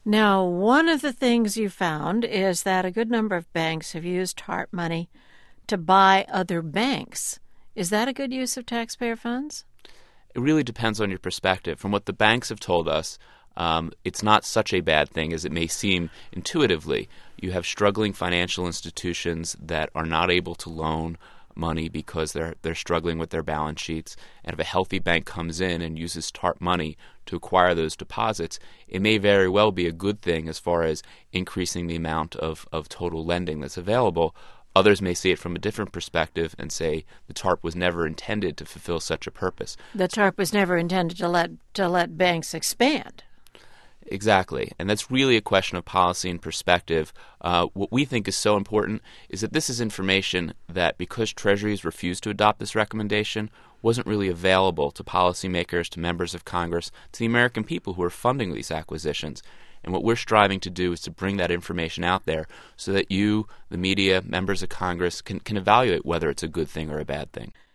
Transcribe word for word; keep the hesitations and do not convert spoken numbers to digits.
Now, one of the things you found is that a good number of banks have used TARP money to buy other banks. Is that a good use of taxpayer funds? It really depends on your perspective. From what the banks have told us, um, it's not such a bad thing as it may seem intuitively. You have struggling financial institutions that are not able to loan money because they're they're struggling with their balance sheets. And if a healthy bank comes in and uses TARP money to acquire those deposits, it may very well be a good thing as far as increasing the amount of, of total lending that's available. Others may see it from a different perspective and say the TARP was never intended to fulfill such a purpose. The TARP was never intended to let to let banks expand. Exactly. And that's really a question of policy and perspective. Uh, what we think is so important is that this is information that, because Treasuries refused to adopt this recommendation, wasn't really available to policymakers, to members of Congress, to the American people who are funding these acquisitions. And what we're striving to do is to bring that information out there so that you, the media, members of Congress, can, can evaluate whether it's a good thing or a bad thing.